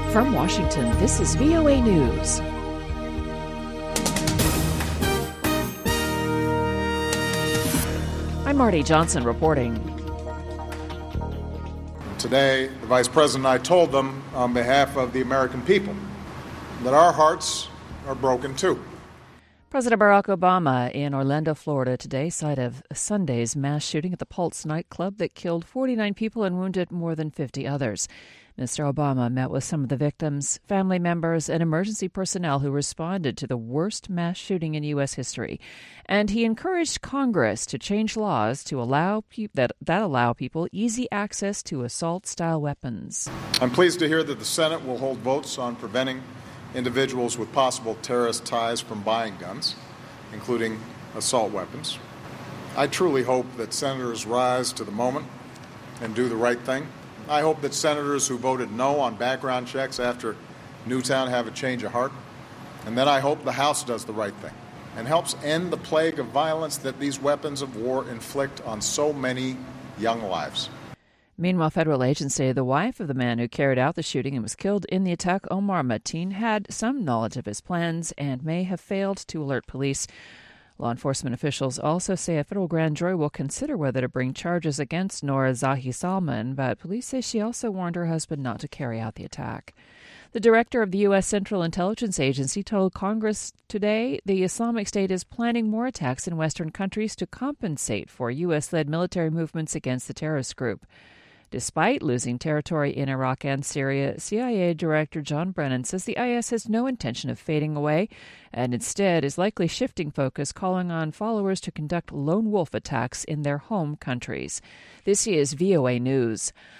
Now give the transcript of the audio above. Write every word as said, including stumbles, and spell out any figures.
From Washington, this is V O A News. I'm Marty Johnson reporting. Today, the Vice President and I told them on behalf of the American people that our hearts are broken too. President Barack Obama in Orlando, Florida today, site of Sunday's mass shooting at the Pulse nightclub that killed forty-nine people and wounded more than fifty others. Mister Obama met with some of the victims, family members, and emergency personnel who responded to the worst mass shooting in U S history. And he encouraged Congress to change laws to allow pe- that, that allow people easy access to assault-style weapons. I'm pleased to hear that the Senate will hold votes on preventing individuals with possible terrorist ties from buying guns, including assault weapons. I truly hope that senators rise to the moment and do the right thing. I hope that senators who voted no on background checks after Newtown have a change of heart. And then I hope the House does the right thing and helps end the plague of violence that these weapons of war inflict on so many young lives. Meanwhile, federal agents say the wife of the man who carried out the shooting and was killed in the attack, Omar Mateen, had some knowledge of his plans and may have failed to alert police. Law enforcement officials also say a federal grand jury will consider whether to bring charges against Noor Zahi Salman, but police say she also warned her husband not to carry out the attack. The director of the U S. Central Intelligence Agency told Congress today the Islamic State is planning more attacks in Western countries to compensate for U S-led military movements against the terrorist group. Despite losing territory in Iraq and Syria, C I A Director John Brennan says the I S has no intention of fading away and instead is likely shifting focus, calling on followers to conduct lone wolf attacks in their home countries. This is V O A News.